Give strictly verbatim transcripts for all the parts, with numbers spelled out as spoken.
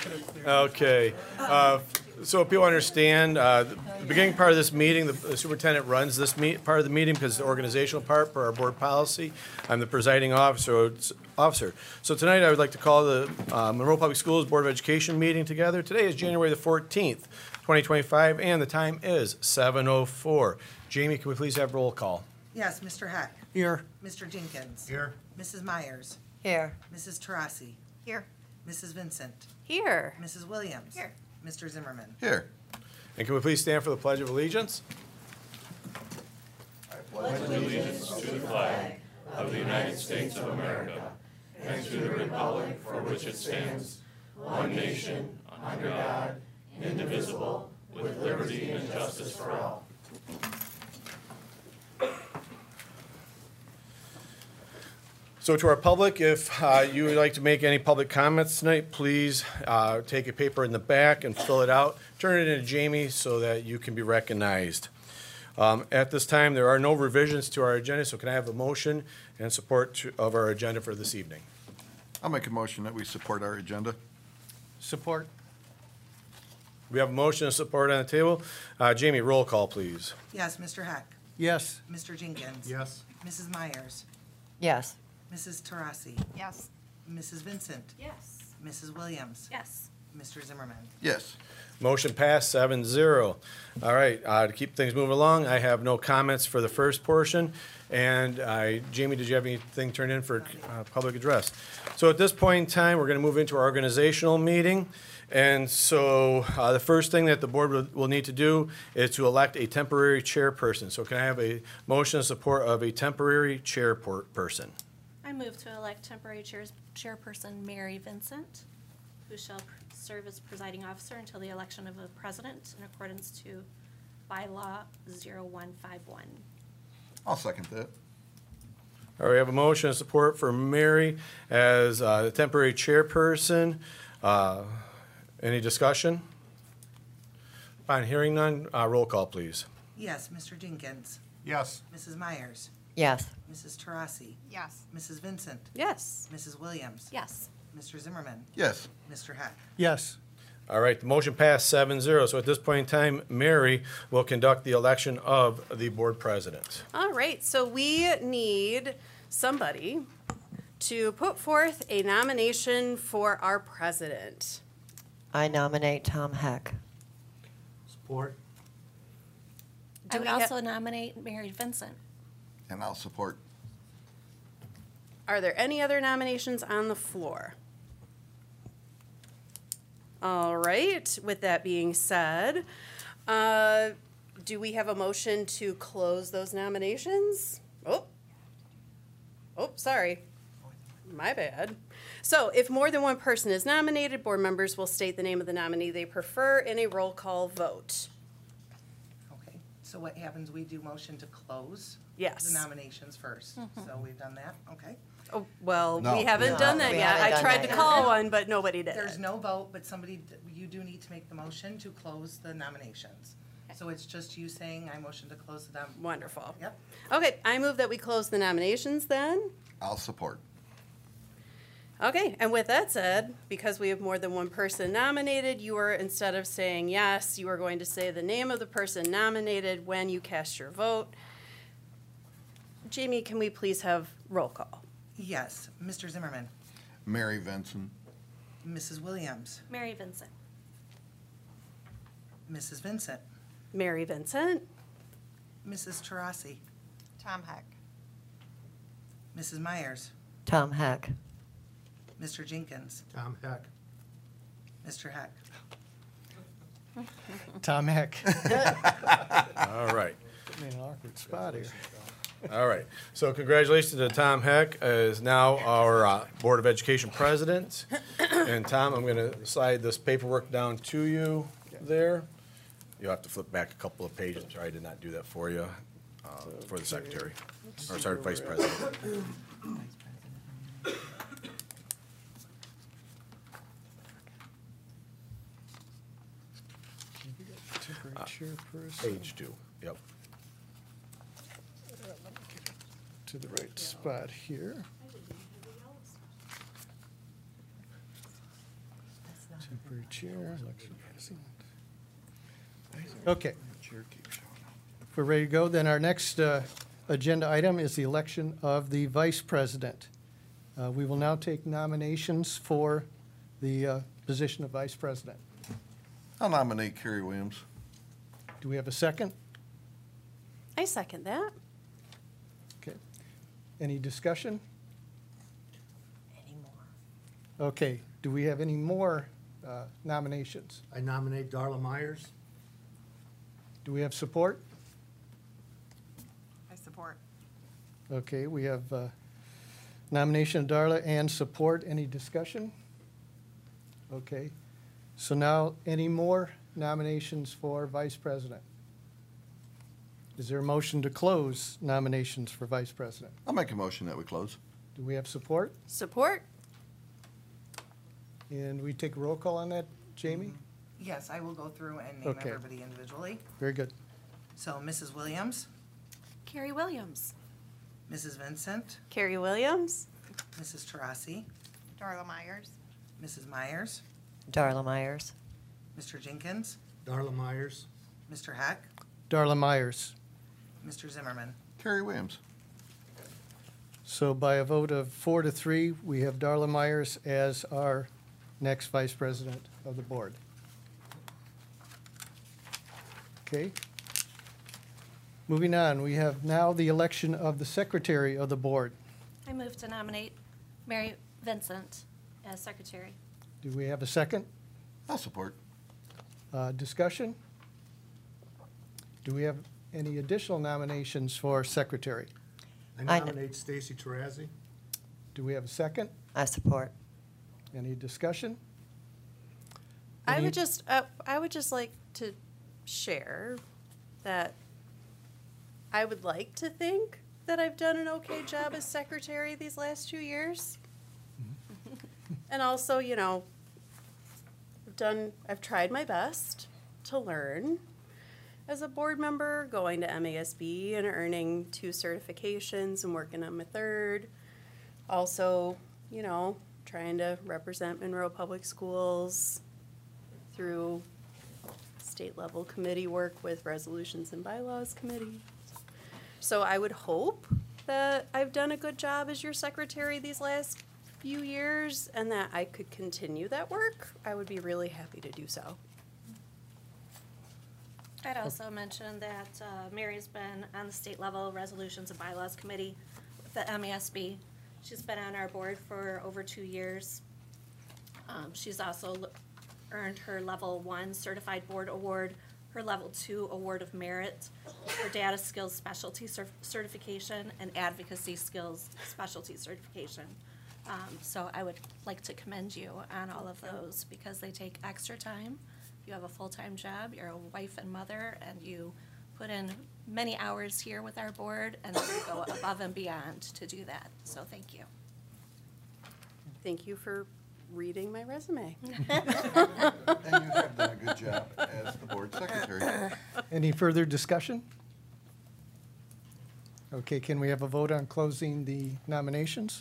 Okay. Uh, so people understand, uh, the beginning part of this meeting, the the superintendent runs this meet, part of the meeting because it's the organizational part for our board policy. I'm the presiding officer. officer. So tonight I would like to call the uh, Monroe Public Schools Board of Education meeting together. Today is January the fourteenth, twenty twenty-five, and the time is seven oh four. Jamie, can we please have roll call? Yes, Mister Heck. Here. Mister Jenkins. Here. Missus Myers. Here. Missus Tarasi. Here. Missus Vincent. Here. Missus Williams. Here. Mister Zimmerman. Here. And can we please stand for the Pledge of Allegiance? So to our public, if uh, you would like to make any public comments tonight, please uh, take a paper in the back and fill it out. Turn it into Jamie so that you can be recognized. Um, At this time, there are no revisions to our agenda, so can I have a motion and support to- of our agenda for this evening? I'll make a motion that we support our agenda. Support. We have a motion and support on the table. Uh, Jamie, roll call, please. Yes, Mister Heck. Yes. Mister Jenkins. Yes. Missus Myers. Yes. Missus Tarasi. Yes. Missus Vincent. Yes. Missus Williams. Yes. Mister Zimmerman. Yes. Motion passed, seven zero. All right, uh, to keep things moving along, I have no comments for the first portion. And I, Jamie, did you have anything turned in for uh, public address? So at this point in time, we're going to move into our organizational meeting. And so uh, the first thing that the board will, will need to do is to elect a temporary chairperson. So can I have a motion in support of a temporary chairperson? I move to elect temporary chairs, chairperson Mary Vincent, who shall pr- serve as presiding officer until the election of a president in accordance to bylaw zero one five one. I'll second that. All right, we have a motion and support for Mary as uh, the temporary chairperson. Uh, Any discussion? Upon hearing none, uh, roll call, please. Yes, Mister Jenkins. Yes. Missus Myers. Yes. Missus Tarasi. Yes. Missus Vincent. Yes. Missus Williams. Yes. Mister Zimmerman. Yes. Mister Heck. Yes. All right, the motion passed seven zero. So at this point in time, Mary will conduct the election of the board president. All right, so we need somebody to put forth a nomination for our president. I nominate Tom Heck. Support. I Do would we ha- also nominate Mary Vincent. And I'll support. Are there any other nominations on the floor? All right, with that being said, uh, do we have a motion to close those nominations? Oh, oh, sorry. My bad. So if more than one person is nominated, board members will state the name of the nominee they prefer in a roll call vote. Okay, so what happens, we do motion to close? Yes. The nominations first. So we've done that, okay? Oh, well, No. we haven't No, done that we yet. haven't I done tried that to yet. call one, but nobody did There's it. no vote, but somebody, d- you do need to make the motion to close the nominations. So it's just you saying, I motion to close the nom- Wonderful. Yep. Okay, I move that we close the nominations then. I'll support. Okay, and with that said, because we have more than one person nominated, you are, instead of saying yes, you are going to say the name of the person nominated when you cast your vote. Jamie, can we please have roll call? Yes, Mister Zimmerman. Mary Vincent. Missus Williams. Mary Vincent. Missus Vincent. Mary Vincent. Missus Tarasi. Tom Heck. Missus Myers. Tom Heck. Mister Jenkins. Tom Heck. Mister Heck. Tom Heck. All right. Put me in an awkward spot here. All right. So congratulations to Tom Heck as now our uh, Board of Education president. And Tom, I'm going to slide this paperwork down to you there. You'll have to flip back a couple of pages. Sorry, I did not do that for you, uh, for the secretary. Or sorry, vice president. Temporary chairperson. Page two, yep. To the right spot here. Temporary chair, election president. Okay. If we're ready to go, then our next uh, agenda item is the election of the vice president. Uh, We will now take nominations for the uh, position of vice president. I'll nominate Kerry Williams. Do we have a second? I second that. Okay. Any discussion? Any more? Okay. Do we have any more uh, nominations? I nominate Darla Myers. Do we have support? I support. Okay, we have uh, nomination of Darla and support. Any discussion? Okay. So now, any more nominations for vice president? Is there a motion to close nominations for vice president? I'll make a motion that we close. Do we have support? Support? And we take a roll call on that, Jamie? Yes, I will go through and name Okay. everybody individually. Very good. So Missus Williams, Carrie Williams. Missus Vincent, Carrie Williams? Missus Tarasi, Darla Myers. Missus Myers, Darla Myers. Mister Jenkins, Darla Myers. Mister Heck, Darla Myers. Mister Zimmerman. Kerry Williams. So by a vote of four to three, we have Darla Myers as our next vice president of the board. Okay. Moving on, we have now the election of the secretary of the board. I move to nominate Mary Vincent as secretary. Do we have a second? I'll support. Uh, Discussion? Do we have any additional nominations for secretary? I I kn- nominate Stacy Tarazzi. Do we have a second? I support. Any discussion? I Any- would just, uh, I would just like to share that I would like to think that I've done an okay job as secretary these last two years. And also, you know, I've done, I've tried my best to learn as a board member, going to M A S B and earning two certifications and working on my third. Also, you know, trying to represent Monroe Public Schools through state level committee work with resolutions and bylaws committee. So I would hope that I've done a good job as your secretary these last few years and that I could continue that work. I would be really happy to do so. I'd also mention that uh, Mary's been on the state level resolutions and bylaws committee with the M A S B. She's been on our board for over two years. Um, She's also l- earned her level one certified board award, her level two award of merit, her data skills specialty cer- certification, and advocacy skills specialty certification. Um, So I would like to commend you on all of those because they take extra time. You have a full-time job, you're a wife and mother, and you put in many hours here with our board, and you go above and beyond to do that. So thank you. Thank you for reading my resume. And you have done a good job as the board secretary. Any further discussion? Okay, can we have a vote on closing the nominations?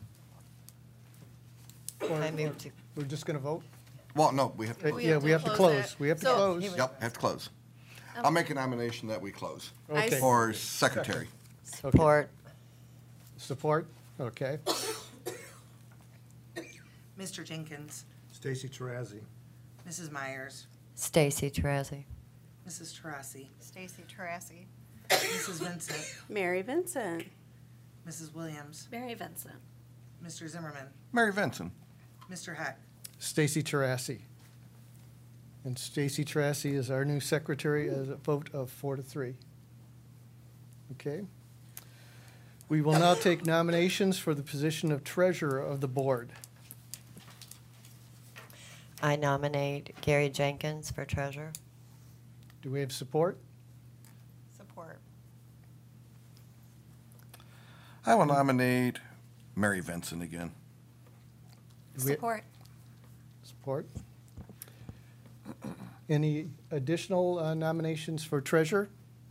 Or I move to, we're just going to vote? Well, no, we have Uh, to, Yeah, we have to close. We have to So- close. yep, have to close. I'll make a nomination that we close. I Okay. s- For secretary. support. Support? Okay. Mister Jenkins, Stacy Tarazzi. Missus Myers, Stacy Tarazzi. Missus Tarasi, Stacy Tarazzi. Missus Vincent, Mary Vincent. Missus Williams, Mary Vincent. Mister Zimmerman, Mary Vinson. Mister Heck. Stacy Tarasi. And Stacy Tarasi is our new secretary as a vote of four to three. Okay. We will now take nominations for the position of treasurer of the board. I nominate Gary Jenkins for treasurer. Do we have support? Support. I will nominate Mary Vinson again. Do we- Support. Support. Any additional uh, nominations for treasurer?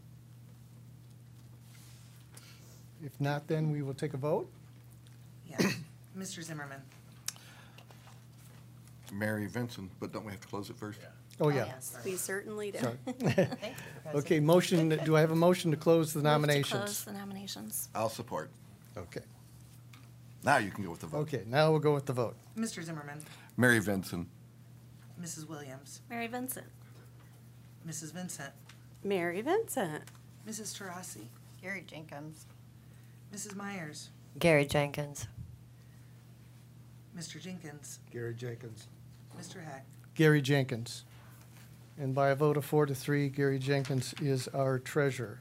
If not, then we will take a vote. Yes. Mister Zimmerman, Mary Vincent, but don't we have to close it first? Oh, yeah. Yes. We certainly do. Sorry. Thank you, President. Okay, motion, do I have a motion to close the Move to close nominations? the nominations. I'll support. Okay, Now you can go with the vote. okay, now we'll go with the vote. Mister Zimmerman, Mary Vincent. Missus Williams, Mary Vincent. Missus Vincent, Mary Vincent. Missus Tarasi, Gary Jenkins. Missus Myers, Gary Jenkins. Mister Jenkins, Gary Jenkins. Mister Hack. Gary Jenkins. And by a vote of four to three, Gary Jenkins is our treasurer.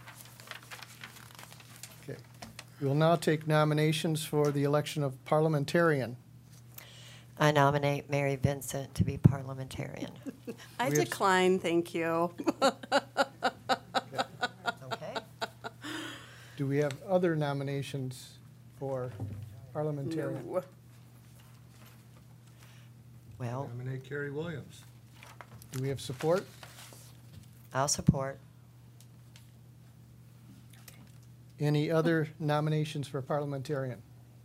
Okay. We will now take nominations for the election of parliamentarian. I nominate Mary Vincent to be parliamentarian. I We have- decline, thank you. Okay. Do we have other nominations for parliamentarian? No. Well, Nominate Carrie Williams. Do we have support? I'll support. Any other nominations for parliamentarian?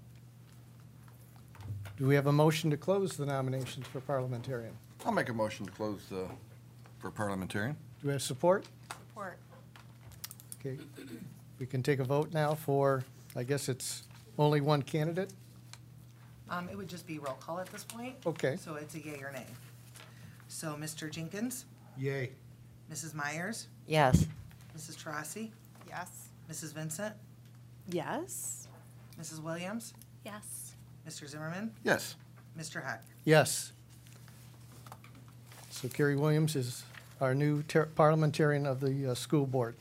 Do we have a motion to close the nominations for parliamentarian? I'll make a motion to close the, for parliamentarian. Do we have support? Support. Okay, we can take a vote now for, I guess it's only one candidate? Um, it would just be roll call at this point. Okay. So it's a yay or nay. So Mister Jenkins, Yay. Missus Myers, Yes. Missus Tarasi, Yes. Missus Vincent, Yes. Missus Williams, Yes. Mister Zimmerman, Yes. Mister Hack. Yes. So Kerry Williams is our new ter- parliamentarian of the uh, school board.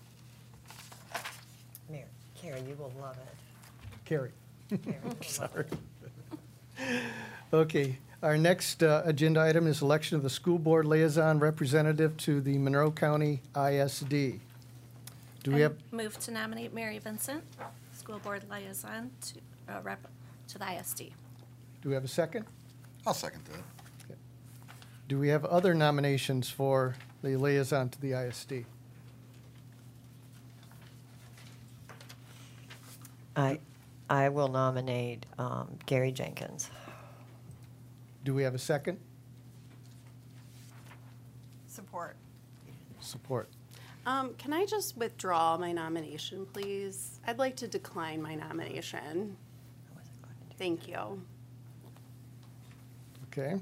Mary, Carrie, you will love it. Kerry. Carrie will love Sorry. it. Okay, our next uh, agenda item is election of the school board liaison representative to the Monroe County I S D. Do we I have, Move to nominate Mary Vincent, school board liaison to, uh, rep, to the I S D. do we have a second? I'll second that. Do we have other nominations for the liaison to the I S D? I, I will nominate um, Gary Jenkins. Do we have a second? Support. Support. Um, can I just withdraw my nomination, please? I'd like to decline my nomination. Thank you. Okay.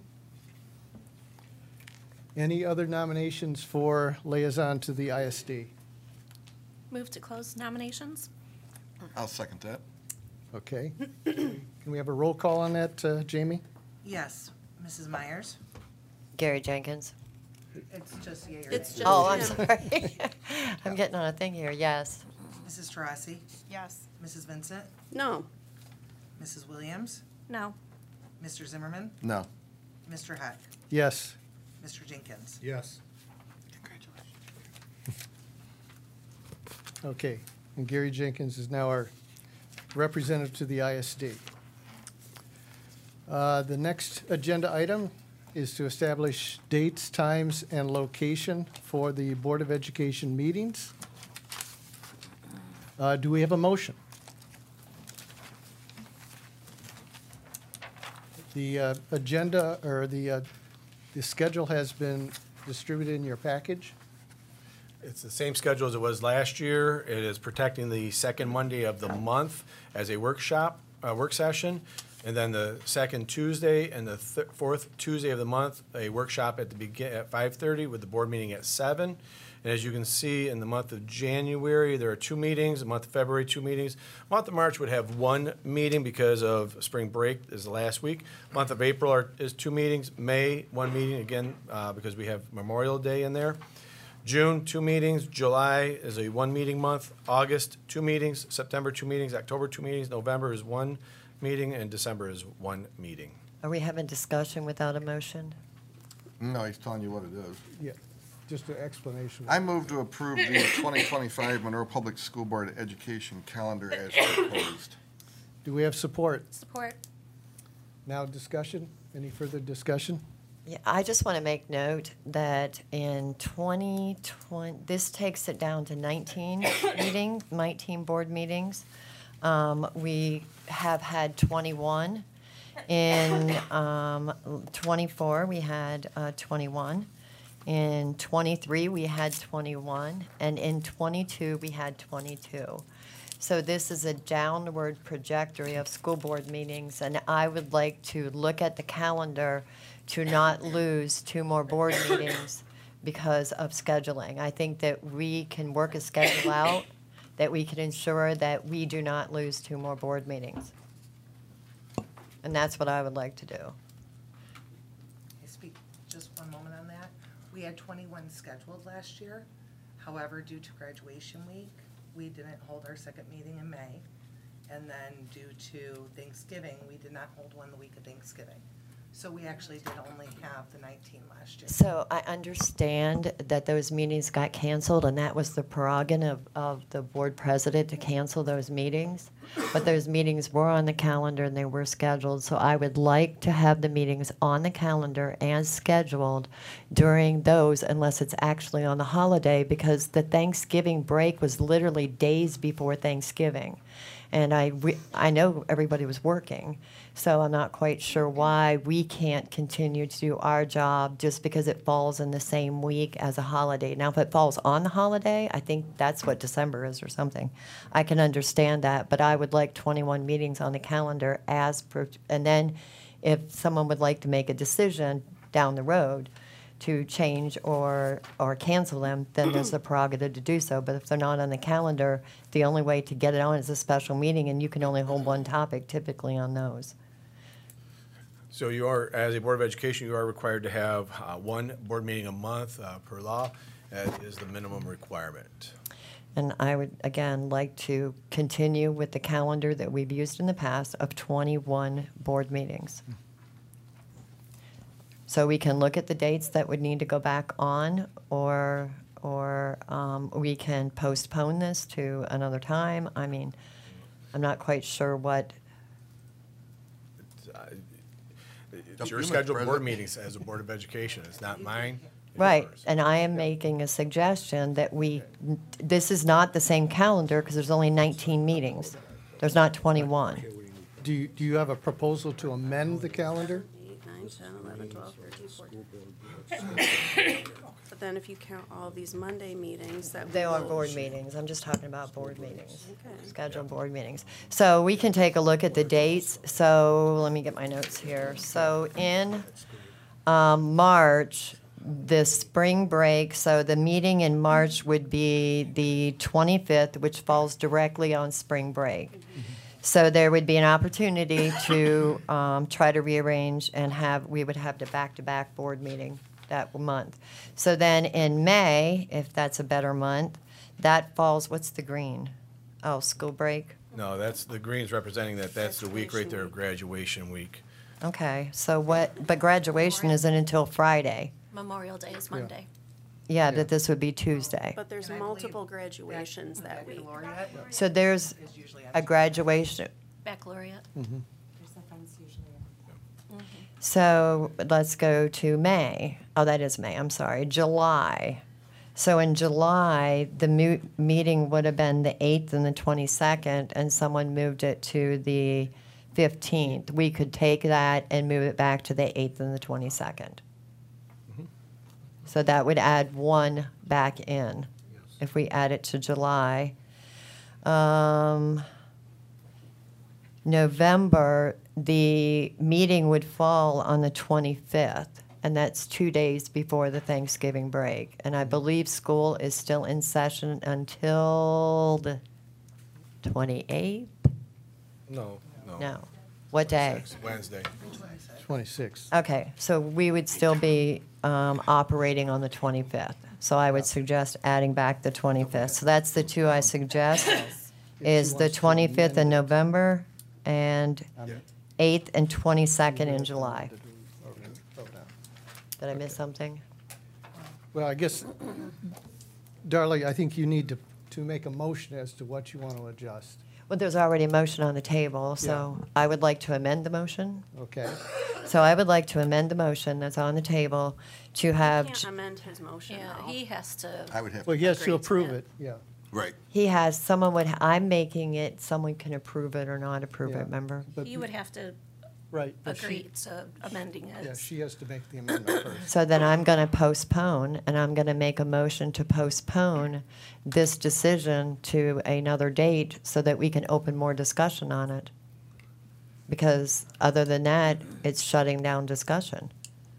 Any other nominations for liaison to the I S D? Move to close nominations. I'll second that. Okay. Can we have a roll call on that, uh, Jamie? Yes, Missus Myers, Gary Jenkins. it's just yay or nay. It's just Oh, I'm him. sorry. I'm getting on a thing here. Yes. Missus Tarasi, Yes. Missus Vincent, No. Missus Williams, No. Mister Zimmerman, No. Mister Hack, Yes. Mister Jenkins. Yes. Okay. And Gary Jenkins is now our representative to the I S D. Uh, The next agenda item is to establish dates, times, and location for the Board of Education meetings. Uh, Do we have a motion? The uh, agenda, or the, uh, the schedule has been distributed in your package. It's the same schedule as it was last year. It is protecting the second Monday of the month as a workshop, uh, work session. And then the second Tuesday and the th- fourth Tuesday of the month, a workshop at the begin, at five thirty with the board meeting at seven. And as you can see, in the month of January, there are two meetings. The month of February, two meetings. Month of March would have one meeting because of spring break is the last week. Month of April are, is two meetings. May, one meeting, again, uh, because we have Memorial Day in there. June, two meetings. July is a one-meeting month. August, two meetings. September, two meetings. October, two meetings. November is one meeting, and December is one meeting. Are we having discussion without a motion? No, he's telling you what it is. Yeah, just an explanation. I move to approve the twenty twenty-five Monroe Public School Board Education calendar as proposed. Do we have support? Support. Now discussion? Any further discussion? Yeah, I just want to make note that in twenty twenty, this takes it down to nineteen meetings, nineteen board meetings. Um, we have had twenty-one, In um, twenty-four, we had uh, twenty-one. In twenty-three, we had twenty-one. And in twenty-two, we had twenty-two. So this is a downward trajectory of school board meetings, and I would like to look at the calendar to not lose two more board meetings because of scheduling. I think that we can work a schedule out, that we can ensure that we do not lose two more board meetings. And that's what I would like to do. I speak just one moment on that. We had twenty-one scheduled last year. However, due to graduation week, we didn't hold our second meeting in May. And then due to Thanksgiving, we did not hold one the week of Thanksgiving. So we actually did only have the nineteen last year. So I understand that those meetings got canceled, and that was the prerogative of, of the board president to cancel those meetings. But those meetings were on the calendar and they were scheduled, so I would like to have the meetings on the calendar as scheduled during those, unless it's actually on the holiday, because the Thanksgiving break was literally days before Thanksgiving. And I, re- I know everybody was working, so I'm not quite sure why we can't continue to do our job just because it falls in the same week as a holiday. Now, if it falls on the holiday, I think that's what December is or something. I can understand that, but I would like twenty-one meetings on the calendar as per, and then if someone would like to make a decision down the road to change or, or cancel them, then there's the prerogative to do so. But if they're not on the calendar, the only way to get it on is a special meeting, and you can only hold one topic typically on those. So you are, as a Board of Education, you are required to have uh, one board meeting a month uh, per law. That is the minimum requirement. And I would, again, like to continue with the calendar that we've used in the past of twenty-one board meetings. So we can look at the dates that would need to go back on, or, or um, we can postpone this to another time. I mean, I'm not quite sure what, It's your Mr. scheduled board President. meetings as a Board of Education. It's not mine. it's right, yours. and I am making a suggestion that we, this is not the same calendar because there's only nineteen meetings. There's not twenty-one. Do you, do you have a proposal to amend the calendar? eight, nine, ten, eleven, twelve, thirteen, fourteen. But then if you count all these Monday meetings, that. They are will- board meetings. I'm just talking about board meetings, Okay. scheduled board meetings. So we can take a look at the dates. So let me get my notes here. So in um, March, the spring break, so the meeting in March would be the twenty-fifth, which falls directly on spring break. So there would be an opportunity to um, try to rearrange and have, we would have the back-to-back board meeting that month. So then in May, if that's a better month, that falls, what's the green? Oh, school break? No, that's, the Greens representing that. That's the week right there of graduation week. Okay, so what, but graduation isn't until Friday. Memorial Day is Monday. Yeah, that this would be Tuesday. But there's And I believe multiple graduations that week. Baccalaureate So there's is usually on a graduation. Baccalaureate. So let's go to May. Oh, that is May, I'm sorry, July. So in July, the mu- meeting would have been the eighth and the twenty-second, and someone moved it to the fifteenth. We could take that and move it back to the eighth and the twenty-second. So that would add one back in, if we add it to July. Um, November, the meeting would fall on the twenty-fifth, and that's two days before the Thanksgiving break. And I believe school is still in session until the twenty-eighth? No, no. No. What day? Six, Wednesday. twenty-six. Okay, so we would still be um, operating on the twenty-fifth. So I would suggest adding back the twenty-fifth. So that's the two I suggest, is the twenty-fifth in November and eighth and twenty-second in July. Did I miss something? Well, I guess, Darla, I think you need to, to make a motion as to what you want to adjust. Well, there's already a motion on the table, so I would like to amend the motion. Okay? So I would like to amend the motion that's on the table to have, Can't amend his motion, Yeah, though. he has to. I would have, Well, he has to Agreed to approve that. it, yeah. right. he has, someone would, I'm making it, someone can approve it or not approve Yeah. it, remember? But- He would have to Right, but she- agree to amending it. Yeah, she has to make the amendment first. So then I'm going to postpone, and I'm going to make a motion to postpone this decision to another date so that we can open more discussion on it. Because other than that, it's shutting down discussion.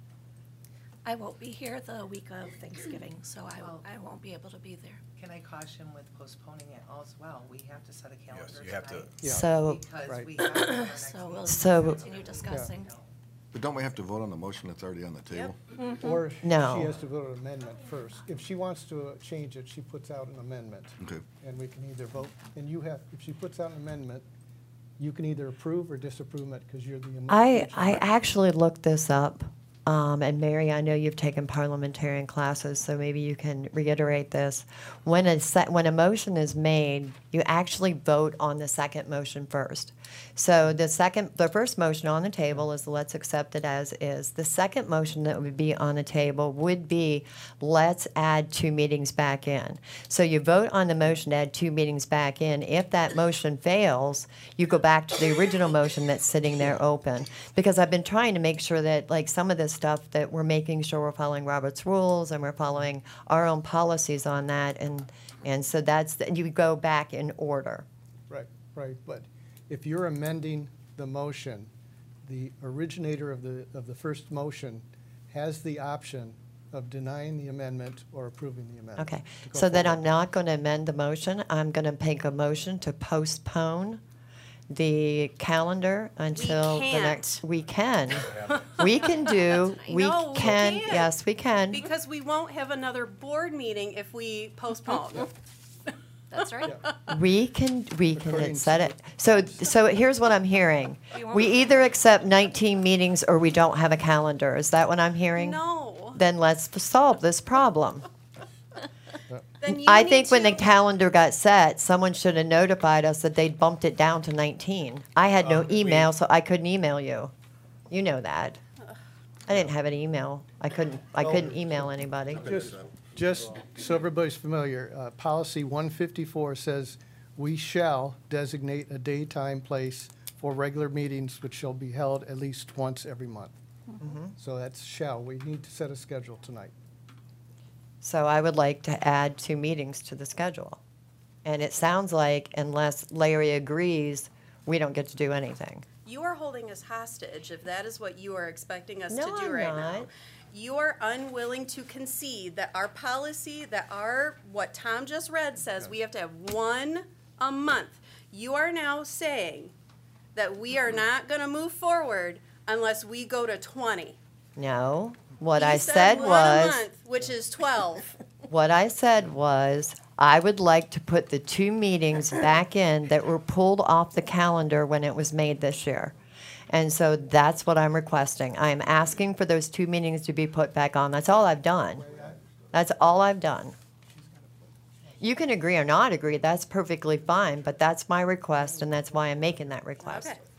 I won't be here the week of Thanksgiving, so I, Well- I won't be able to be there. Can I caution with postponing it as well? We have to set a calendar you have to- tonight. Yeah. So, Because Right. we have our next So we'll meeting. So- continue discussing. But don't we have to vote on the motion that's already on the table? Or No. she has to vote an amendment first. If she wants to uh, change it, she puts out an amendment. Okay. And we can either vote, and you have, if she puts out an amendment, you can either approve or disapprove it because you're the. amendment. I, I actually looked this up. Um, and Mary, I know you've taken parliamentarian classes, so maybe you can reiterate this. When a se- when a motion is made, you actually vote on the second motion first. So the second, the first motion on the table is let's accept it as is. The second motion that would be on the table would be let's add two meetings back in. So you vote on the motion to add two meetings back in. If that motion fails, you go back to the original motion that's sitting there open. Because I've been trying to make sure that, like, some of this stuff, that we're making sure we're following Robert's rules and we're following our own policies on that. And, and so that's, the- you go back in order. Right, right, but if you're amending the motion, the originator of the, of the first motion has the option of denying the amendment or approving the amendment. Okay, to go so then forward. I'm not going to amend the motion. I'm going to make a motion to postpone the calendar until the can't. next. We can. We can do, we No, we can, can't. yes, we can. Because we won't have another board meeting if we postpone. That's right. We can, we can According set to it. So, so here's what I'm hearing. We either accept nineteen meetings or we don't have a calendar. Is that what I'm hearing? No. Then let's solve this problem. Then you I need think when the to- calendar got set, someone should have notified us that they'd bumped it down to nineteen. I had no Um, we- email, so I couldn't email you. You know that. I didn't have an email. I couldn't, I couldn't email anybody. Just, just so everybody's familiar, uh, policy one fifty-four says, "We shall designate a day, time, place for regular meetings which shall be held at least once every month." So that's shall. We need to set a schedule tonight. So I would like to add two meetings to the schedule. And it sounds like unless Larry agrees, we don't get to do anything. You are holding us hostage if that is what you are expecting us No, to do I'm right now. not. You are unwilling to concede that our policy, that our, what Tom just read says, we have to have one a month. You are now saying that we are not gonna move forward unless we go to twenty. No, what You I said one a was, month, which is twelve. what I said was, I would like to put the two meetings back in that were pulled off the calendar when it was made this year. And so that's what I'm requesting. I am asking for those two meetings to be put back on. That's all I've done. That's all I've done. You can agree or not agree, that's perfectly fine, but that's my request, and that's why I'm making that request. Okay.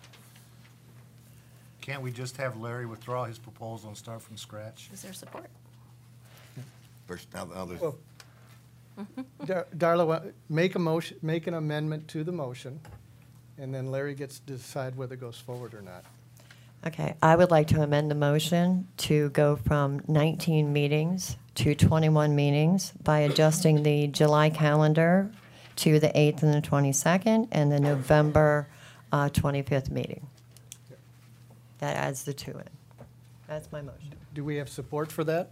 Can't we just have Larry withdraw his proposal and start from scratch? Is there support? There's, now, now there's, Well, Dar- Darla, wa- make a motion, make an amendment to the motion, and then Larry gets to decide whether it goes forward or not. Okay, I would like to amend the motion to go from nineteen meetings to twenty-one meetings by adjusting the July calendar to the eighth and the twenty-second, and the November uh, twenty-fifth meeting. That adds the two in. That's my motion. Do we have support for that?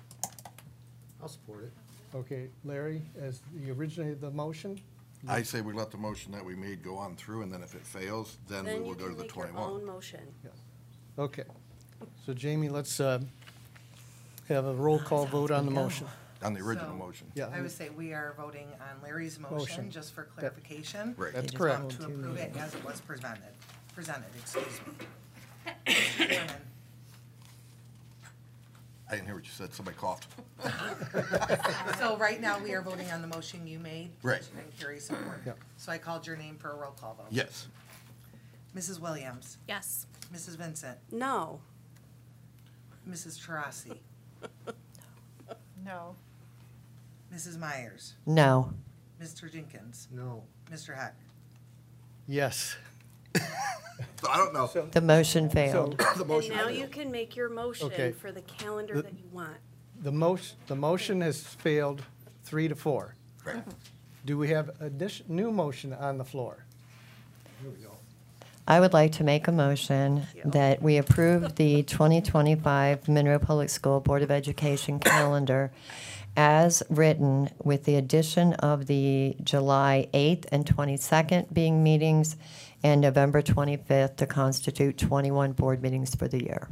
I'll support it. Okay, Larry, as the originator of the motion? I say we let the motion that we made go on through, and then if it fails, then we Then will you go to can the make your twenty-one. own motion. Okay. So Jamie, let's uh, have a roll call vote on the motion. On the original So- motion. Yeah, I would say we are voting on Larry's motion, Motion. just for clarification. Right. that's just correct. um, To approve it as it was presented, presented, excuse me. Mister Chairman, I didn't hear what you said. Somebody coughed. So right now, we are voting on the motion you made. Right. And Carrie support. Yeah. So I called your name for a roll call vote. Yes. Missus Williams, Yes. Missus Vincent, No. Missus Tarasi, No. Missus Myers, No. Mister Jenkins, No. Mister Heck. Yes. So I don't know. So, The motion so failed. The And motion now failed. you can make your motion Okay. for the calendar The- that you want. the motion, the motion has failed three to four. Correct. Do we have a dis- new motion on the floor? Here we go. I would like to make a motion that we approve the twenty twenty-five Monroe Public School Board of Education calendar as written, with the addition of the July eighth and twenty-second being meetings and November twenty-fifth to constitute twenty-one board meetings for the year.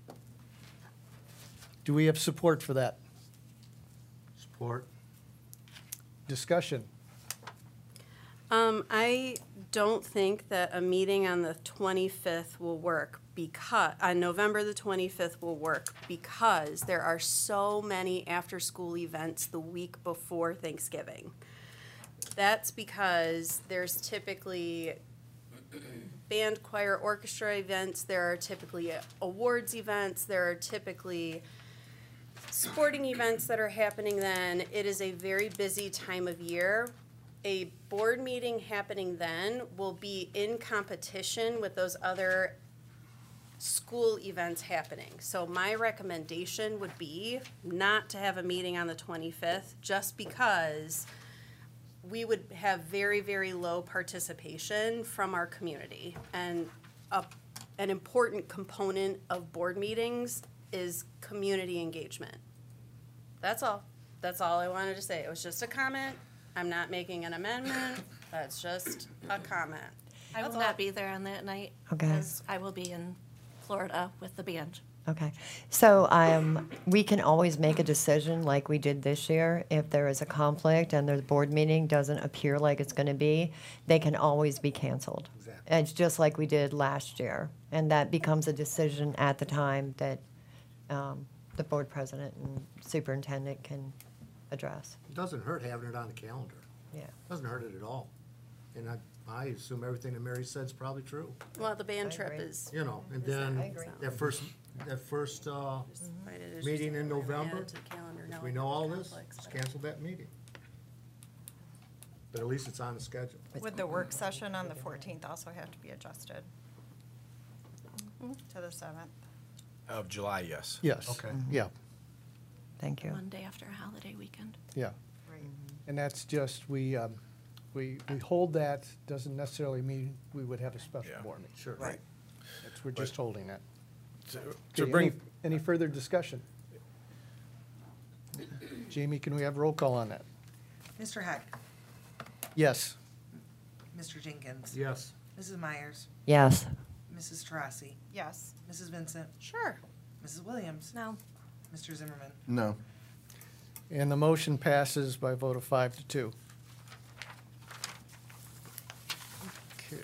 Do we have support for that? Support. Discussion? Um, I don't think that a meeting on the twenty-fifth will work because, on November the twenty-fifth will work because there are so many after-school events the week before Thanksgiving. That's because there's typically band, choir, orchestra events, there are typically awards events, there are typically sporting events that are happening then. It is a very busy time of year. A board meeting happening then will be in competition with those other school events happening. So my recommendation would be not to have a meeting on the twenty-fifth, just because we would have very, very low participation from our community. And a, an important component of board meetings is community engagement. That's all. That's all I wanted to say. It was just a comment. I'm not making an amendment. That's just a comment. I will That's all. not be there on that night. Okay. Because I will be in Florida with the band. Okay, so um, we can always make a decision like we did this year. If there is a conflict and the board meeting doesn't appear like it's going to be, they can always be canceled. Exactly. It's just like we did last year. And that becomes a decision at the time that um, the board president and superintendent can address. It doesn't hurt having it on the calendar. Yeah. Doesn't hurt it at all. And I, I assume everything that Mary said is probably true, Well, the band I trip agree. is you know, and then I agree. that first, that first, uh, invited. It's meeting just in we're gonna add November, it to the calendar. if No, we know all this, conflicts, just but- cancel that meeting. But at least it's on the schedule. Would the work session on the fourteenth also have to be adjusted to the seventh? Of July, yes. Yes. Okay. Yeah, Thank you. Monday after a holiday weekend. yeah. And that's just, we, um, we, we hold that, doesn't necessarily mean we would have a special Yeah. board meeting. Sure. Right. That's, we're just holding that. To- Okay, To any- bring, Any further discussion? Jamie, can we have roll call on that? Mister Heck, Yes. Mister Jenkins. Yes. Missus Myers, Yes. Missus Tarasi, Yes. Missus Vincent, Sure. Missus Williams, No. Mister Zimmerman. No. And the motion passes by a vote of five to two. Okay.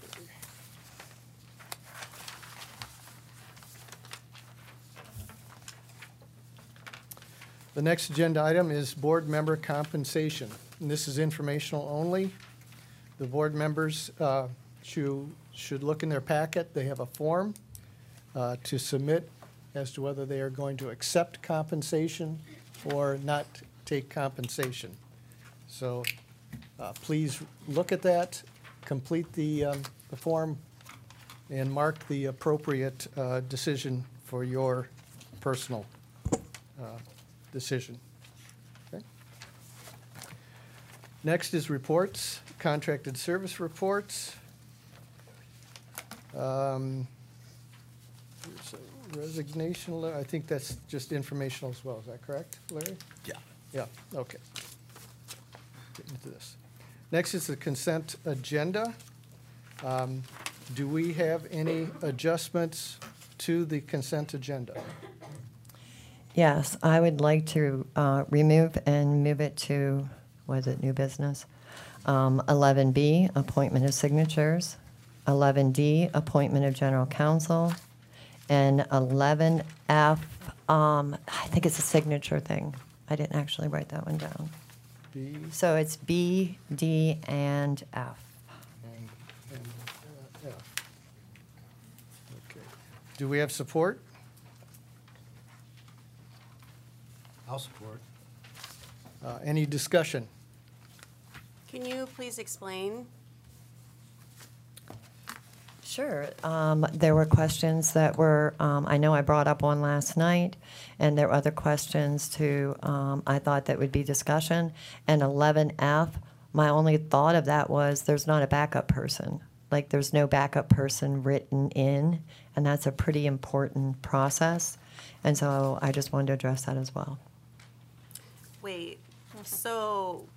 The next agenda item is board member compensation. And this is informational only. The board members uh, should, should look in their packet. They have a form uh, to submit as to whether they are going to accept compensation or not take compensation. So uh, please look at that, complete the, um, the form, and mark the appropriate uh, decision for your personal uh, decision. Okay. Next is reports, contracted service reports. Um, there's a Resignation, le- I think that's just informational as well, is that correct, Larry? Yeah. Yeah, okay. Get into this. Next is the consent agenda. Um, Do we have any adjustments to the consent agenda? Yes, I would like to uh, remove and move it to, was it new business? Um, eleven B, appointment of signatures. eleven D, appointment of general counsel. And eleven F, um, I think it's a signature thing. I didn't actually write that one down. B So it's B, D, and F. and, and, uh, F. Okay. Do we have support? I'll support. Uh, Any discussion? Can you please explain? Sure. Um, There were questions that were, um, I know I brought up one last night, and there were other questions too, um, I thought that would be discussion. And eleven F, my only thought of that was there's not a backup person. Like, there's no backup person written in, and that's a pretty important process. And so I just wanted to address that as well. Wait, so,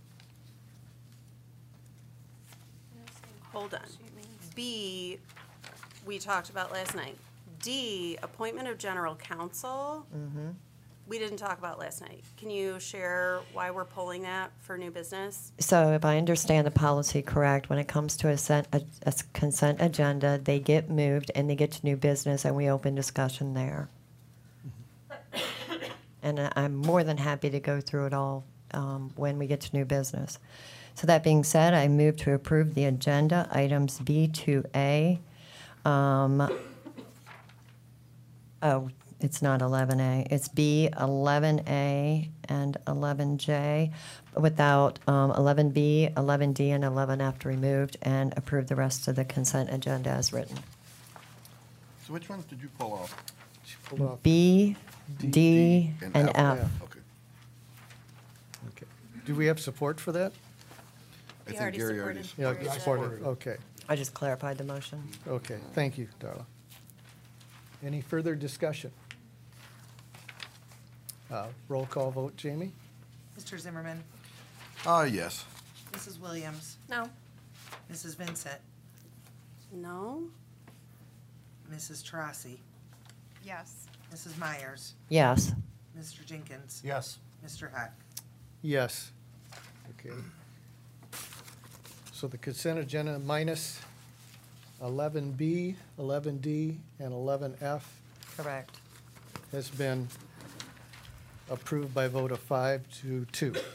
hold on. B, we talked about last night. D, appointment of general counsel. We didn't talk about last night. Can you share why we're pulling that for new business? So if I understand the policy correct, when it comes to a sen- a a consent agenda, they get moved and they get to new business, and we open discussion there. And I- I'm more than happy to go through it all um, when we get to new business. So that being said, I move to approve the agenda items B to A. Um, oh, it's not eleven A. It's B, eleven A, and eleven J, without um, eleven B, eleven D, and eleven F removed, and approve the rest of the consent agenda as written. So which ones did you pull off? Hold off. B, D, and and F. F. Okay. Okay. Do we have support for that? I You think already Gary already. supported. Yeah, supported, okay. I just clarified the motion. Okay, thank you, Darla. Any further discussion? Uh, Roll call vote, Jamie? Mister Zimmerman, Ah, yes. Missus Williams, No. Missus Vincent, No? Missus Tarasi, Yes. Missus Myers, Yes. Mister Jenkins, Yes. Mister Heck. Yes. Okay. So the consent agenda minus eleven B, eleven D, and eleven F Correct. has been approved by vote of five to two. Do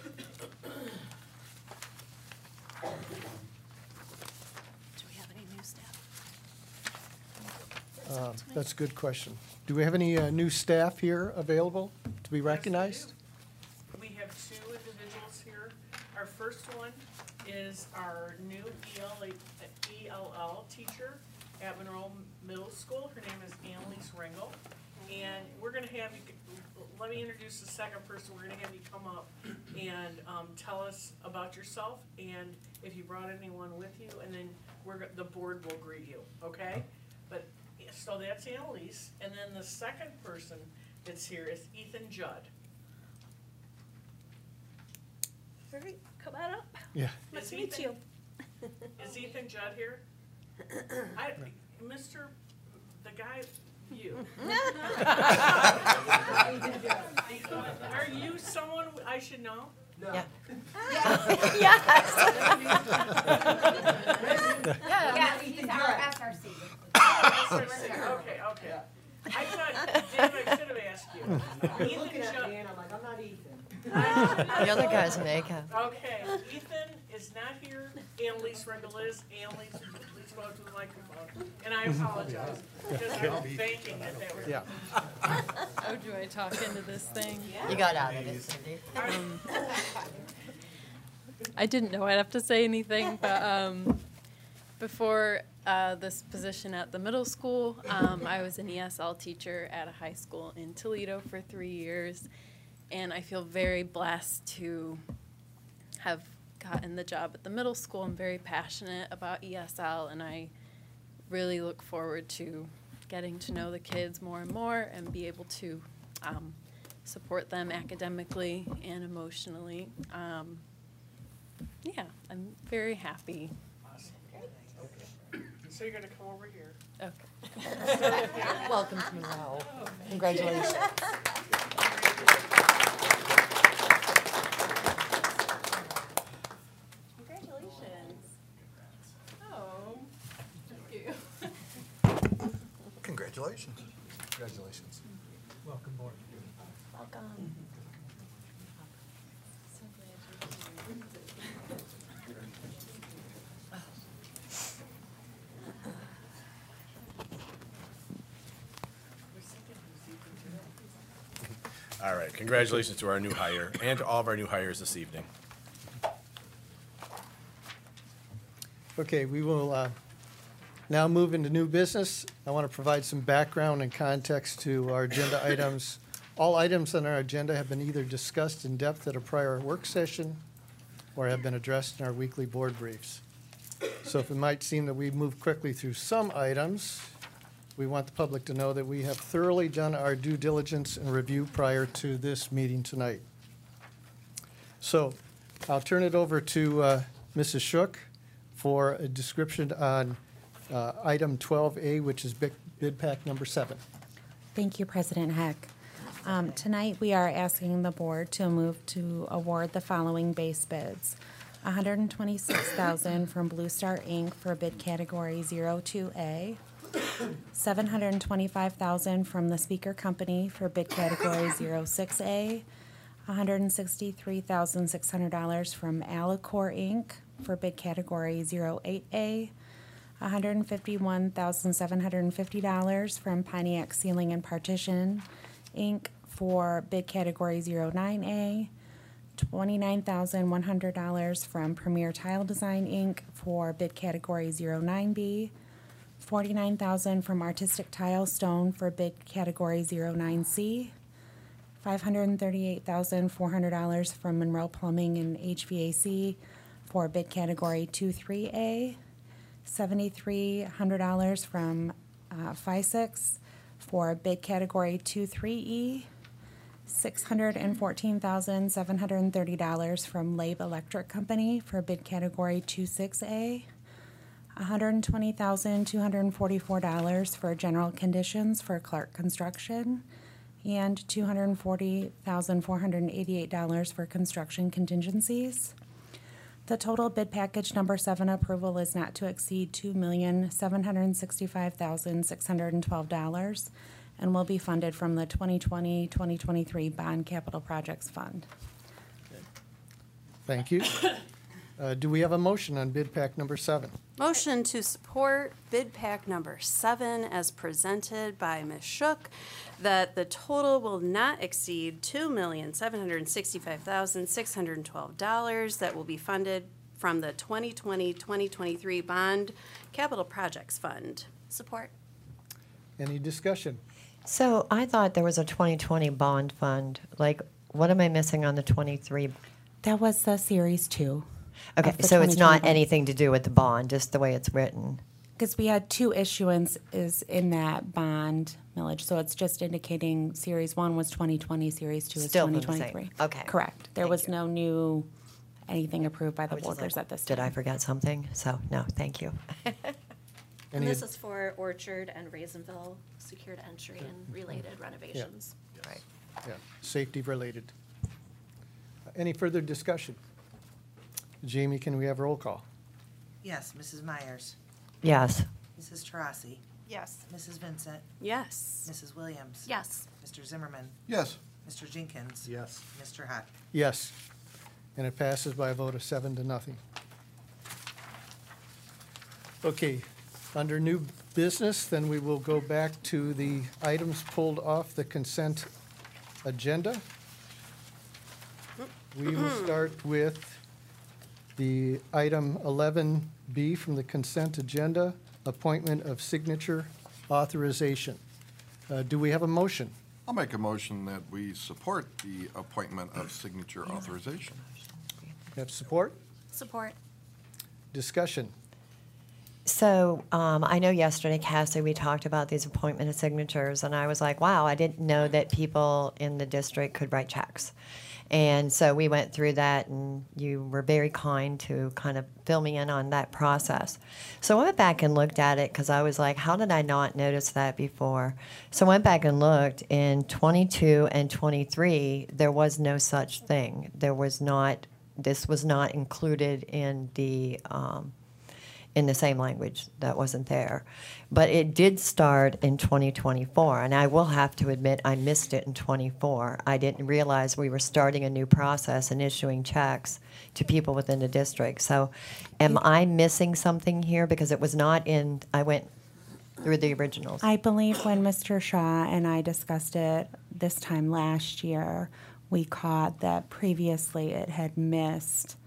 we have any new staff? Um, That's a good question. Do we have any uh, new staff here available to be recognized? We have two individuals here. Our first one is our new E L A, E L L teacher at Monroe Middle School. Her name is Annalise Ringel. And we're gonna have you, let me introduce the second person. We're gonna have you come up and, um, tell us about yourself and if you brought anyone with you, and then we're, go- the board will greet you, okay? But, so that's Annalise, and then the second person that's here is Ethan Judd. All right, come on up. Yeah. Nice Is to meet Ethan- you. Is Ethan Judd here? I, Mister, the guy, you. Are you someone I should know? Yeah. Yeah, he's our S R C. Okay, okay. I thought, Dave, I should have asked you. Ethan Judd. I'm like, I'm not Ethan. The other guy's makeup. Okay, Ethan is not here, Annalise Ringel is, Annalise, please go to the microphone, and I apologize, because I'm thinking that that was. Yeah. Oh, do I talk into this thing? You got out of it, Cindy. I didn't know I'd have to say anything, but um, before uh, this position at the middle school, um, I was an E S L teacher at a high school in Toledo for three years, and I feel very blessed to have gotten the job at the middle school. I'm very passionate about E S L, and I really look forward to getting to know the kids more and more and be able to um, support them academically and emotionally. Um, yeah, I'm very happy. So you're gonna come over here. Okay. Welcome to Monroe. Congratulations. Congratulations. Oh, thank you. Congratulations. Congratulations. Welcome aboard. Welcome. All right, congratulations to our new hire and to all of our new hires this evening. Okay, we will uh, Now moving to new business, I want to provide some background and context to our agenda items. All items on our agenda have been either discussed in depth at a prior work session or have been addressed in our weekly board briefs. So if it might seem that we've moved quickly through some items, we want the public to know that we have thoroughly done our due diligence and review prior to this meeting tonight. So I'll turn it over to uh, Missus Shook for a description on uh, item twelve A, which is bid, bid pack number seven. Thank you, President Heck. Um, Tonight, we are asking the board to move to award the following base bids. one hundred twenty-six thousand dollars from Blue Star Incorporated for bid category zero two A, seven hundred twenty-five thousand dollars from the Speaker Company for bid category zero six A, one hundred sixty-three thousand six hundred dollars from Alicor Incorporated for bid category zero eight A, one hundred fifty-one thousand seven hundred fifty dollars from Pontiac Ceiling and Partition Incorporated for bid category zero nine A, twenty-nine thousand one hundred dollars from Premier Tile Design Incorporated for bid category zero nine B, forty-nine thousand dollars from Artistic Tile Stone for bid category zero nine C, five hundred thirty-eight thousand four hundred dollars from Monroe Plumbing and H V A C for bid category two three A, seven thousand three hundred dollars from uh, FISIX for bid category two three E, six hundred fourteen thousand seven hundred thirty dollars from Labe Electric Company for bid category two six A, one hundred twenty thousand two hundred forty-four dollars for general conditions for Clark Construction, and two hundred forty thousand four hundred eighty-eight dollars for construction contingencies. The total bid package number seven approval is not to exceed two million seven hundred sixty-five thousand six hundred twelve dollars and will be funded from the twenty twenty twenty twenty-three Bond Capital Projects Fund. Thank you. Uh, Do we have a motion on bid pack number seven? Motion to support bid pack number seven as presented by Miz Shook, that the total will not exceed two million seven hundred sixty-five thousand six hundred twelve dollars that will be funded from the twenty twenty twenty twenty-three Bond Capital Projects Fund. Support. Any discussion? So I thought there was a twenty twenty bond fund. Like, what am I missing on the twenty-three? That was the Series two. Okay, of the so it's twenty twenty not bond. anything to do with the bond, just the way it's written. Because we had two issuances in that bond millage, so it's just indicating Series one was twenty twenty, Series two is Still twenty the same. twenty-three. Okay. Correct. There Thank was you. no new, anything approved by I the was just boarders like, at this time. Did I forget something? So, no, thank you. And Any this ad- is for Orchard and Raisinville secured entry and related renovations. Right. Yeah, safety related. Any further discussion? Jamie, can we have roll call? Yes, Missus Myers, Yes. Missus Tarasi, Yes. Missus Vincent, Yes. Missus Williams. Yes. Mister Zimmerman, Yes. Mister Jenkins. Yes. Mister Hutt. Yes. And it passes by a vote of seven to nothing. Okay, under new business, then we will go back to the items pulled off the consent agenda. We will start with the item eleven B from the consent agenda, appointment of signature authorization. Uh, Do we have a motion? I'll make a motion that we support the appointment of signature authorization. Have support? Support. Discussion? So um, I know yesterday, Cassie, we talked about these appointment of signatures, and I was like, wow, I didn't know that people in the district could write checks. And so we went through that, and you were very kind to kind of fill me in on that process. So I went back and looked at it because I was like, how did I not notice that before? So I went back and looked. In twenty-two and twenty-three, there was no such thing. There was not, this was not included in the um, in the same language. That wasn't there. But it did start in twenty twenty-four, and I will have to admit I missed it in twenty-four. I didn't realize we were starting a new process and issuing checks to people within the district. So am I missing something here? Because it was not in, I went through the originals. I believe when Mister Shaw and I discussed it this time last year, we caught that previously it had missed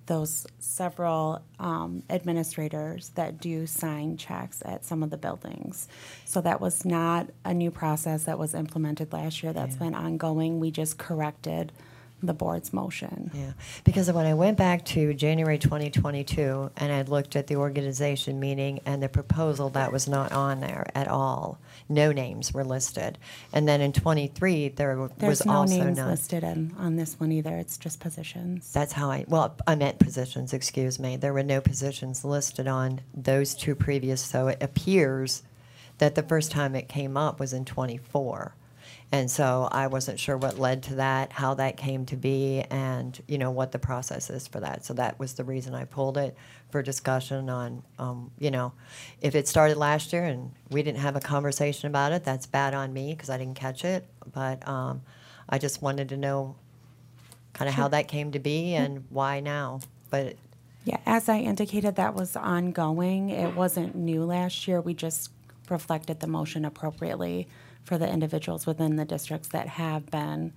those several um, administrators that do sign checks at some of the buildings. So that was not a new process that was implemented last year. That's been ongoing. We just corrected the board's motion. Yeah, because when I went back to January twenty twenty-two and I looked at the organization meeting and the proposal, that was not on there at all. No names were listed. And then in twenty-three, there was There's no also names none. listed in, on this one either. It's just positions. That's how I, well, I meant positions, excuse me. There were no positions listed on those two previous, so it appears that the first time it came up was in twenty-four. And so I wasn't sure what led to that, how that came to be, and, you know, what the process is for that. So that was the reason I pulled it for discussion on, um, you know, if it started last year and we didn't have a conversation about it, that's bad on me because I didn't catch it. But um, I just wanted to know kind of how that came to be and why now. But Yeah, as I indicated, that was ongoing. It wasn't new last year. We just reflected the motion appropriately for the individuals within the districts that have been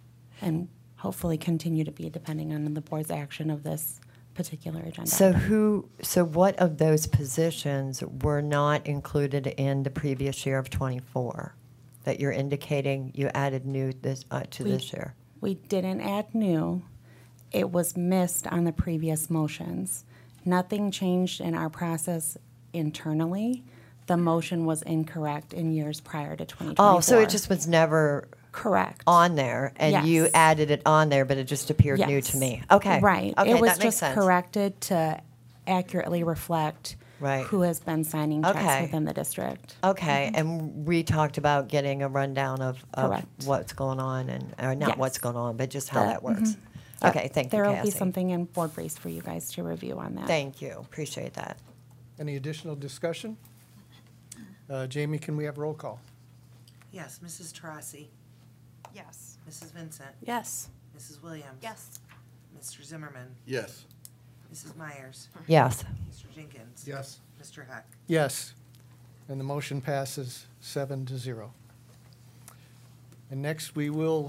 and hopefully continue to be, depending on the board's action of this particular agenda. So item. who, so what of those positions were not included in the previous year of twenty-four? That you're indicating you added new this, uh, to We- this year? We didn't add new. It was missed on the previous motions. Nothing changed in our process internally. The motion was incorrect in years prior to twenty twenty-four. Oh, so it just was never Correct. on there, and you Yes. added it on there, but it just appeared new to Yes. me. Okay. Right. Okay, It was that makes just sense. corrected to accurately reflect Right. who has been signing checks Okay. within the district. Okay, and we talked about getting a rundown of, of Correct. what's going on, and, or not Yes. what's going on, but just how The- that works. mhm. Yep. Okay, thank you, There will be Cassie. something in board briefs for you guys to review on that. Thank you, appreciate that. Any additional discussion? Uh, Jamie, can we have roll call? Yes, Missus Tarasi, Yes. Missus Vincent, Yes. Missus Williams. Yes. Mister Zimmerman, Yes. Missus Myers, Yes. Mister Jenkins. Yes. Mister Heck. Yes. And the motion passes seven to zero. And next, we will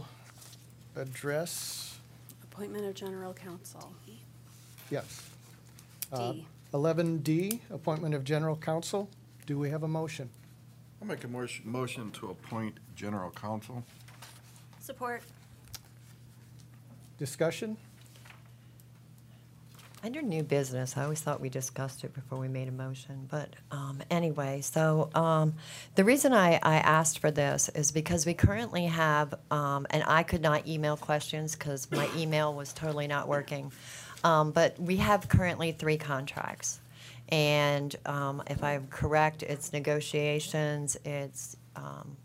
address, Appointment of general counsel. yes. Uh, D. eleven D, appointment of general counsel. Do we have a motion? I'll make a motion, motion to appoint general counsel. Support. Discussion? Under new business, I always thought we discussed it before we made a motion, but um, anyway, so um, the reason I, I asked for this is because we currently have, um, and I could not email questions because my email was totally not working, um, but we have currently three contracts. And um, if I'm correct, it's negotiations, it's, um,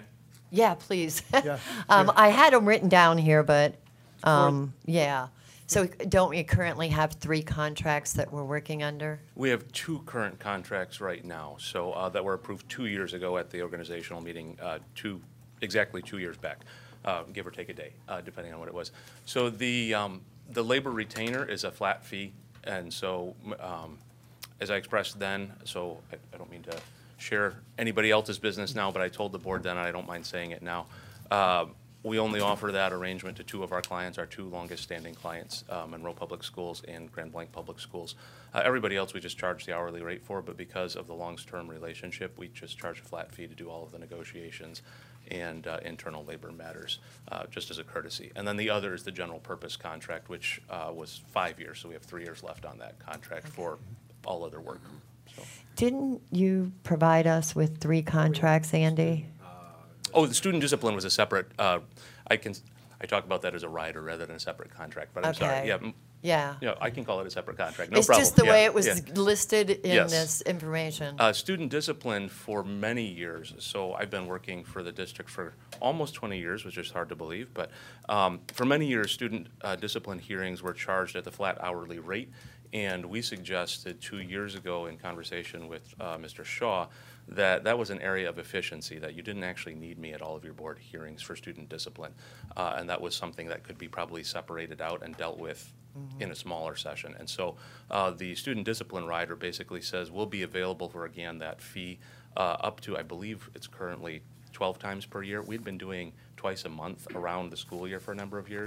yeah, please. Yeah, Um, yeah. I had them written down here, but, um, yeah. So don't we currently have three contracts that we're working under? We have two current contracts right now, so uh, that were approved two years ago at the organizational meeting, uh, two, exactly two years back, uh, give or take a day, uh, depending on what it was. So the, um, the labor retainer is a flat fee, and so um, as I expressed then, so I, I don't mean to share anybody else's business now, but I told the board then, and I don't mind saying it now. Uh, we only offer that arrangement to two of our clients, our two longest-standing clients, uh, Monroe Public Schools and Grand Blanc Public Schools. Uh, everybody else we just charge the hourly rate for, but because of the long-term relationship, we just charge a flat fee to do all of the negotiations and uh, internal labor matters, uh, just as a courtesy. And then the other is the general purpose contract, which uh, was five years, so we have three years left on that contract for all other work. So. Didn't you provide us with three contracts, Andy? Oh, the student discipline was a separate, uh, I can, I talk about that as a rider rather than a separate contract, but I'm sorry. Okay. Yeah, m- Yeah. yeah, I can call it a separate contract, no It's problem. just the Yeah, way it was yeah. listed in Yes. this information. Uh, student discipline for many years. So I've been working for the district for almost twenty years, which is hard to believe. But um, for many years, student uh, discipline hearings were charged at the flat hourly rate. And we suggested two years ago in conversation with uh, Mister Shaw that that was an area of efficiency, that you didn't actually need me at all of your board hearings for student discipline. Uh, and that was something that could be probably separated out and dealt with in a smaller session. And so uh, the student discipline rider basically says we'll be available for, again, that fee uh, up to, I believe it's currently twelve times per year. We'd been doing twice a month around the school year for a number of years.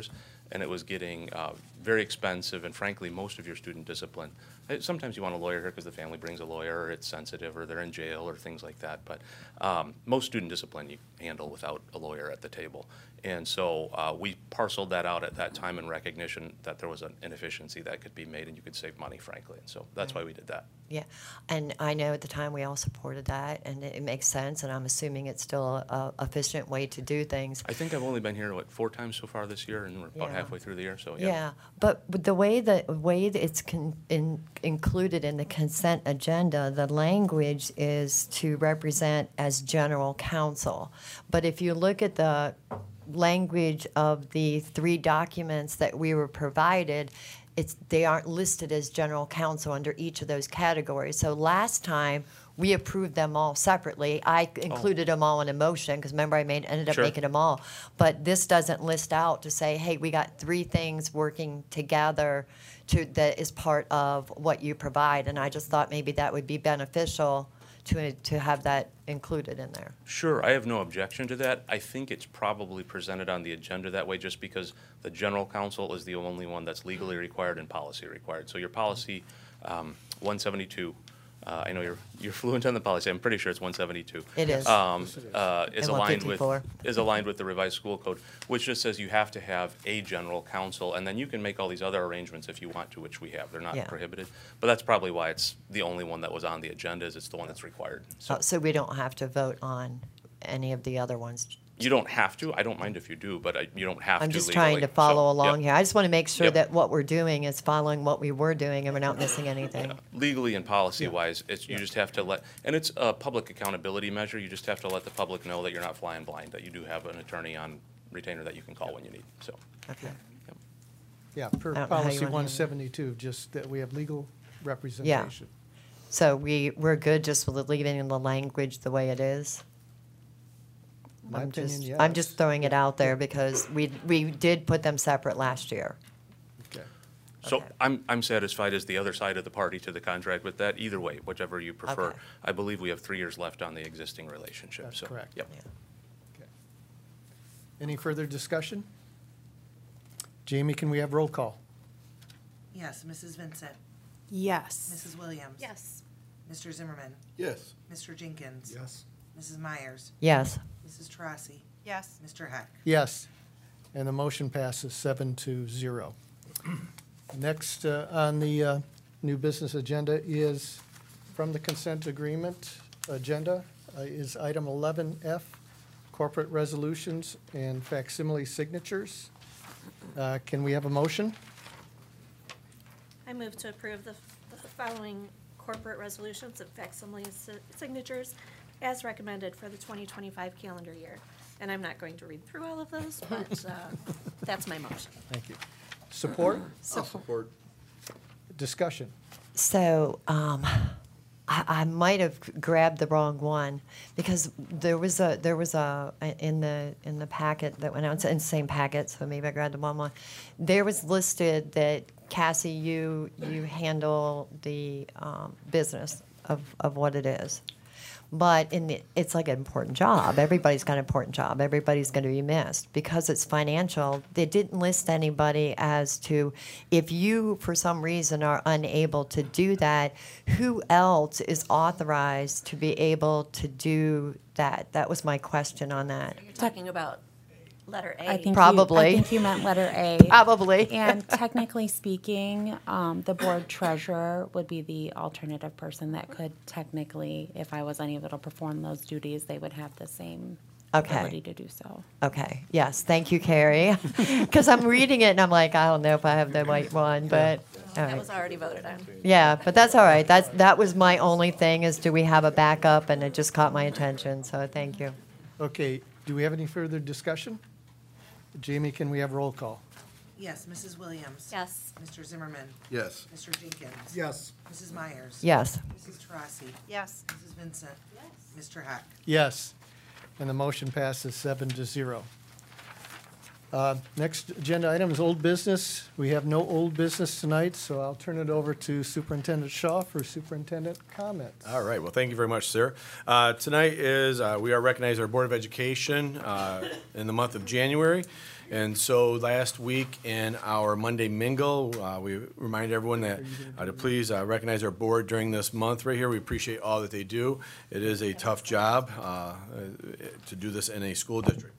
and it was getting uh, very expensive, and frankly, most of your student discipline. uh, Sometimes you want a lawyer here because the family brings a lawyer, or it's sensitive, or they're in jail, or things like that. But um, most student discipline you handle without a lawyer at the table. And so uh, we parceled that out at that time in recognition that there was an inefficiency that could be made, and you could save money, frankly. And so that's why we did that. Yeah, and I know at the time we all supported that, and it, it makes sense, and I'm assuming it's still a, a efficient way to do things. I think I've only been here, what, four times so far this year, and we're about Yeah. halfway through the year, so yeah. Yeah, but with the way that way that it's con, in, included in the consent agenda, the language is to represent as general counsel. But if you look at the language of the three documents that we were provided, it's they aren't listed as general counsel under each of those categories. So last time we approved them all separately. I included them all in a motion because remember I made ended up Sure. making them all. But this doesn't list out to say, hey, we got three things working together to that is part of what you provide. And I just thought maybe that would be beneficial to to have that included in there. Sure, I have no objection to that. I think it's probably presented on the agenda that way just because the general counsel is the only one that's legally required and policy required. So your policy, um, one seventy-two, uh, I know you're, you're fluent on the policy, I'm pretty sure it's one seventy-two. It is. Um, Yes, it is. uh, is And aligned with, 154. is aligned with the revised school code, which just says you have to have a general counsel, and then you can make all these other arrangements if you want to, which we have. They're not Yeah. prohibited. But that's probably why it's the only one that was on the agenda, is it's the one that's required. So, so we don't have to vote on any of the other ones. You don't have to. I don't mind if you do, but I, you don't have to I'm just legally. trying to follow So, along yep. here. I just want to make sure Yep. that what we're doing is following what we were doing and we're not missing anything. Legally and policy-wise, it's, you just have to let, and it's a public accountability measure. You just have to let the public know that you're not flying blind, that you do have an attorney on retainer that you can call when you need, so. Okay. yep. Yeah, per I don't know how you policy wanna handle it. one seventy-two, just that we have legal representation. So we, we're good just with leaving the language the way it is? My I'm opinion, just, yes. I'm just throwing it out there because we, we did put them separate last year. Okay. So Okay. I'm, I'm satisfied as the other side of the party to the contract with that, either way, whichever you prefer. Okay. I believe we have three years left on the existing relationship, That's so. correct. Yep. Okay. Any further discussion? Jamie, can we have roll call? Yes, Missus Vincent, Yes. Missus Williams. Yes. Mister Zimmerman, Yes. Mister Jenkins. Yes. Missus Myers, Yes. Missus Tarasi, Yes. Mister Heck. Yes, and the motion passes seven to zero. Next uh, on the uh, new business agenda is, from the consent agreement agenda, uh, is item eleven F, corporate resolutions and facsimile signatures. Uh, Can we have a motion? I move to approve the, the following corporate resolutions and facsimile si- signatures as recommended for the twenty twenty-five calendar year. And I'm not going to read through all of those, but uh, that's my motion. Thank you. Support? I'll support. Discussion? So, um, I, I might have grabbed the wrong one because there was a, there was a, in the, in the packet that went out, it's in the same packet, so maybe I grabbed the wrong one. There was listed that Cassie, you, you handle the, um, business of, of what it is. But in the, it's like an important job. Everybody's got an important job. Everybody's going to be missed because it's financial. They didn't list anybody as to if you, for some reason, are unable to do that, who else is authorized to be able to do that? That was my question on that. You're talking about letter A. I think you- Probably. I think you meant letter A. Probably. And technically speaking, um, the board treasurer would be the alternative person that could technically, if I was unable to perform those duties, they would have the same Okay. ability to do so. Okay, yes, thank you, Carrie. Because I'm reading it and I'm like, I don't know if I have the right one, but, all That right. was already voted on. Yeah, but that's all right. That's, that was my only thing is do we have a backup? And it just caught my attention, so thank you. Okay, do we have any further discussion? Jamie, can we have roll call? Yes, Missus Williams. Yes. Mister Zimmerman, Yes. Mister Jenkins. Yes. Missus Myers. Yes. Missus Tarasi, Yes. Missus Vincent. Mister Heck. Yes, and the motion passes seven to zero. Uh, Next agenda item is old business. We have no old business tonight, so I'll turn it over to Superintendent Shaw for superintendent comments. All right, well, thank you very much, sir. Uh, Tonight is, uh, we are recognizing our Board of Education uh, in the month of January, And so last week in our Monday Mingle, uh, we remind everyone that uh, to please uh, recognize our board during this month right here. We appreciate all that they do. It is a tough job uh, to do this in a school district.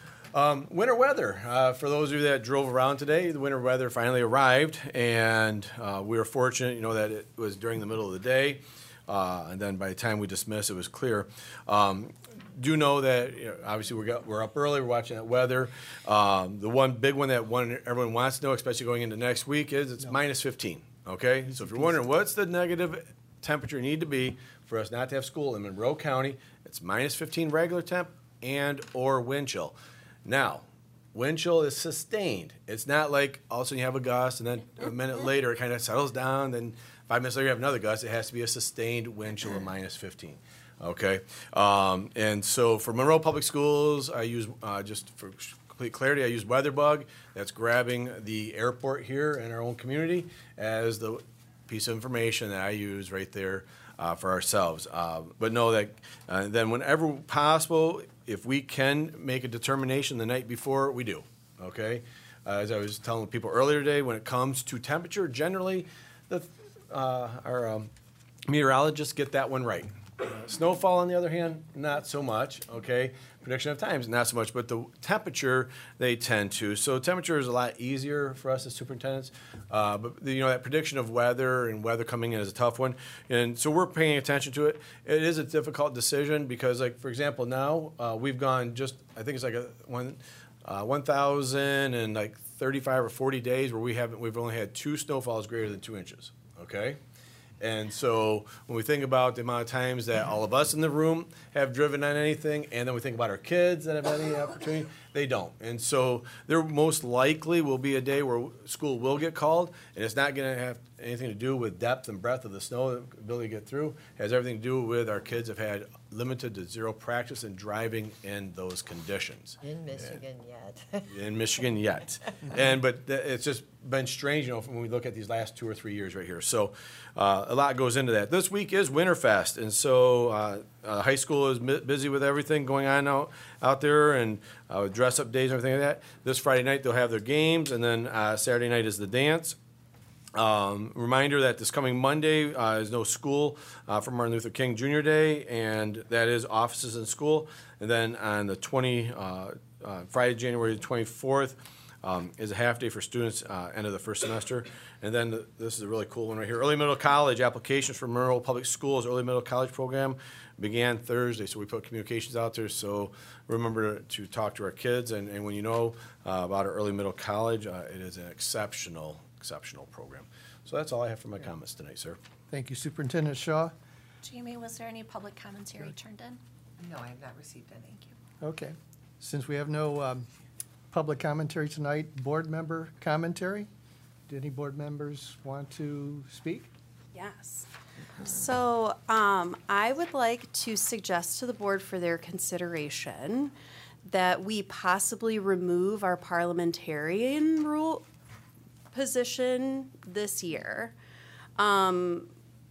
Um, winter weather. Uh, for those of you that drove around today, the winter weather finally arrived, and uh, we were fortunate, you know, that it was during the middle of the day, uh, and then by the time we dismissed, it was clear. Um, do know that, you know, obviously we're, got, we're up early, we're watching that weather. Um, the one big one that one everyone wants to know, especially going into next week, is it's no. minus fifteen. Okay, so if you're wondering what's the negative temperature need to be for us not to have school in Monroe County, it's minus fifteen regular temp and or wind chill. Now, wind chill is sustained. It's not like all of a sudden you have a gust and then a minute later it kind of settles down, then five minutes later you have another gust. It has to be a sustained wind chill of minus fifteen. Okay, um, and so for Monroe Public Schools, I use, uh, just for complete clarity, I use WeatherBug. That's grabbing the airport here in our own community as the piece of information that I use right there uh, for ourselves. Uh, but know that uh, then whenever possible, if we can make a determination the night before, we do, okay? Uh, as I was telling people earlier today, when it comes to temperature, generally, the, uh, our um, meteorologists get that one right. Uh, snowfall, on the other hand, not so much, okay? Prediction of times, not so much, but the temperature, they tend to. So temperature is a lot easier for us as superintendents, uh, but the, you know, that prediction of weather and weather coming in is a tough one. And so we're paying attention to it. It is a difficult decision because, like, for example, now uh, we've gone just, I think it's like a one, uh, one thousand and like thirty-five or forty days where we haven't, we've only had two snowfalls greater than two inches, okay? And so when we think about the amount of times that all of us in the room have driven on anything, and then we think about our kids that have any opportunity, they don't. And so there most likely will be a day where school will get called, and it's not going to have anything to do with depth and breadth of the snow, the ability to get through. It has everything to do with our kids have had limited to zero practice in driving in those conditions. In Michigan yet. In Michigan yet. And but th- it's just been strange, you know, when we look at these last two or three years right here. So uh, a lot goes into that. This week is Winterfest, and so uh, uh, high school is mi- busy with everything going on out, out there, and uh, with dress-up days and everything like that. This Friday night they'll have their games, and then uh, Saturday night is the dance. Um, reminder that this coming Monday uh, is no school uh, for Martin Luther King Junior Day, and that is offices in school. And then on the twenty, uh, uh, Friday, January twenty-fourth, um, is a half day for students, uh, end of the first semester. And then the, this is a really cool one right here. Early middle college applications for Monroe Public Schools early middle college program began Thursday, so we put communications out there. So remember to talk to our kids, and, and when you know uh, about our early middle college, uh, it is an exceptional. exceptional program. So that's all I have for my comments tonight, sir. Thank you, Superintendent Shaw. Jamie, was there any public commentary turned in? No, I have not received any. Thank you. Okay. Since we have no um, public commentary tonight, board member commentary? Do any board members want to speak? Yes. So um, I would like to suggest to the board for their consideration that we possibly remove our parliamentarian rule position this year. Um,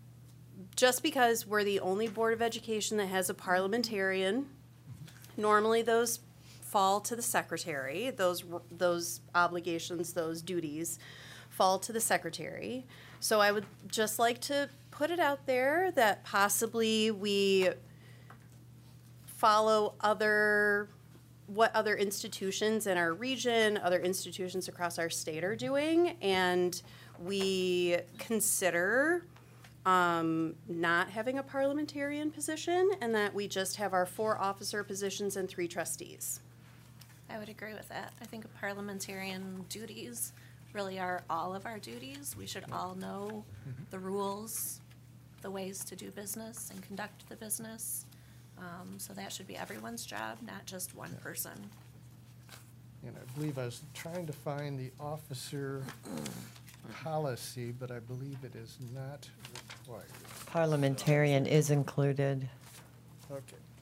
just because we're the only Board of Education that has a parliamentarian. Normally those fall to the secretary. Those, those obligations, those duties fall to the secretary. So I would just like to put it out there that possibly we follow other what other institutions in our region, other institutions across our state are doing, and we consider um, not having a parliamentarian position, and that we just have our four officer positions and three trustees. I would agree with that. I think parliamentarian duties really are all of our duties. We should all know the rules, the ways to do business and conduct the business. Um, so that should be everyone's job, not just one person. And I believe I was trying to find the officer policy, but I believe it is not required. Parliamentarian is included. Okay.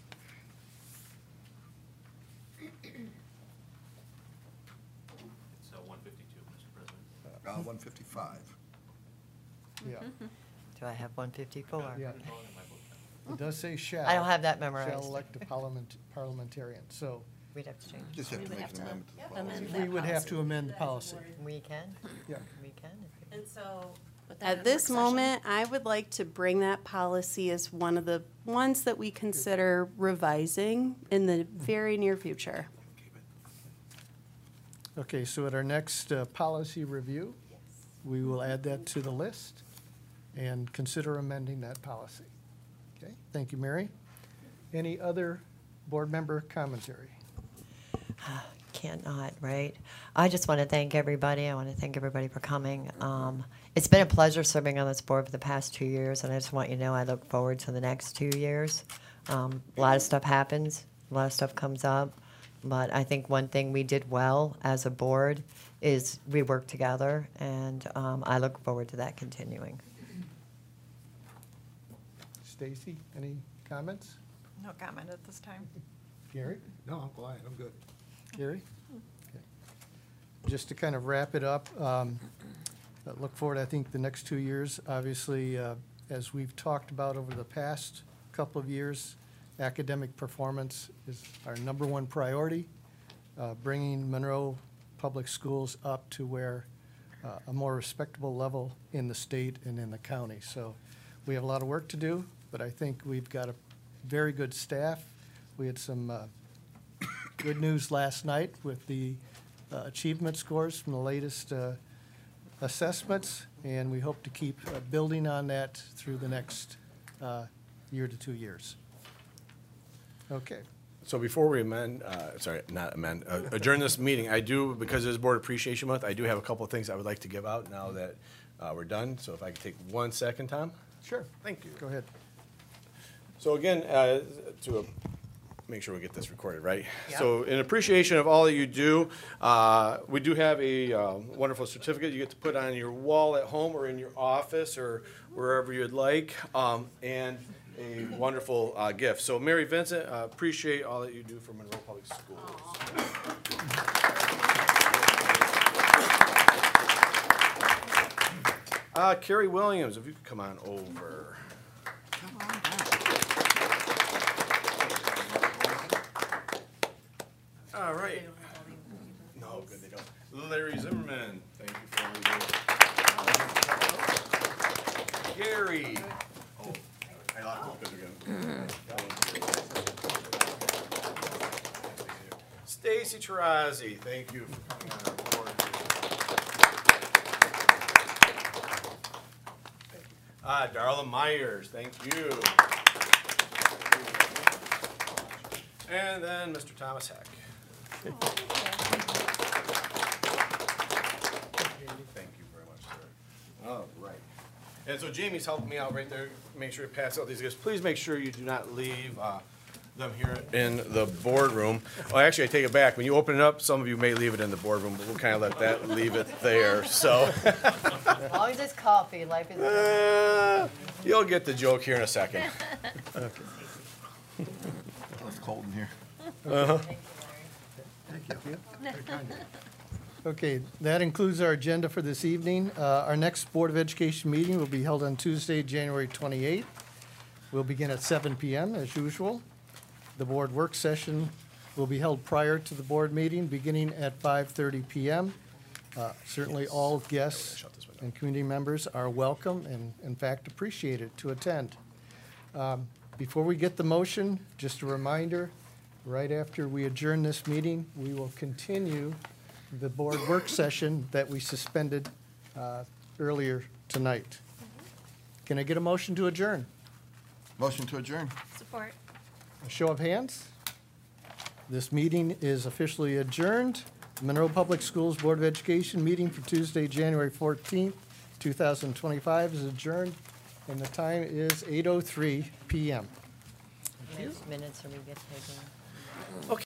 It's uh, one fifty-two, Mister President. Uh, one fifty-five. Yeah. Do I have one fifty-four? Yeah. It does say shall. I don't have that memorized. Shall elect a parliament, parliamentarian. So We'd have to change. Just have We to would make have an to amendment to the amend policy. We that would have policy. to amend the policy. We can? Yeah. We can. if you- And so, Put that in at the this work session. moment, I would like to bring that policy as one of the ones that we consider revising in the very near future. Okay, so at our next uh, policy review, we will add that to the list and consider amending that policy. Okay, thank you, Mary. Any other board member commentary? Cannot, right? I just want to thank everybody. I want to thank everybody for coming. Um, It's been a pleasure serving on this board for the past two years, and I just want you to know I look forward to the next two years. Um, A lot of stuff happens, a lot of stuff comes up, but I think one thing we did well as a board is we worked together, and um, I look forward to that continuing. Stacy, any comments? No comment at this time. Gary? No, I'm quiet, I'm good. Gary? Okay. Just to kind of wrap it up, um, uh, look forward, I think, the next two years. Obviously, uh, as we've talked about over the past couple of years, academic performance is our number one priority. Uh, Bringing Monroe Public Schools up to where uh, a more respectable level in the state and in the county. So we have a lot of work to do, but I think we've got a very good staff. We had some uh, good news last night with the uh, achievement scores from the latest uh, assessments, and we hope to keep uh, building on that through the next uh, year to two years. Okay. So before we amend, uh, sorry, not amend, uh, adjourn this meeting, I do, because it is Board Appreciation Month, I do have a couple of things I would like to give out now that uh, we're done. So if I could take one second, Tom? Sure. Thank you. Go ahead. So again, uh, to uh, make sure we get this recorded, right? So in appreciation of all that you do, uh, we do have a uh, wonderful certificate you get to put on your wall at home or in your office or wherever you'd like, um, and a wonderful uh, gift. So Mary Vincent, uh, appreciate all that you do for Monroe Public Schools. Uh, Carrie Williams, if you could come on over. All right. No, good, they don't. Larry Zimmerman, thank you for all you do. Gary. Oh, I lost this again. Stacy Tarazzi, thank you for coming on our board. Thank you. Uh, Darla Myers, thank you. And then Mister Thomas Heck. Thank you very much, sir. All right. And so Jamie's helping me out right there, make sure to pass out these gifts. Please make sure you do not leave uh, them here in the boardroom. Oh, actually, I take it back. When you open it up, some of you may leave it in the boardroom, but we'll kind of let that, leave it there, so. As long as it's coffee, life is. Uh, You'll get the joke here in a second. It's cold in here. Uh-huh. Okay, that includes our agenda for this evening. Uh, Our next Board of Education meeting will be held on Tuesday, January twenty-eighth. We'll begin at seven P M as usual. The board work session will be held prior to the board meeting, beginning at five thirty P M Uh, Certainly, all guests and community members are welcome and, in fact, appreciated to attend. Um, Before we get the motion, just a reminder, right after we adjourn this meeting, we will continue the board work session that we suspended uh, earlier tonight. Can I get a motion to adjourn? Motion to adjourn. Support. A show of hands. This meeting is officially adjourned. Monroe Public Schools Board of Education meeting for Tuesday, January fourteenth, two thousand twenty-five is adjourned, and the time is eight oh three P M Minutes are we get taken?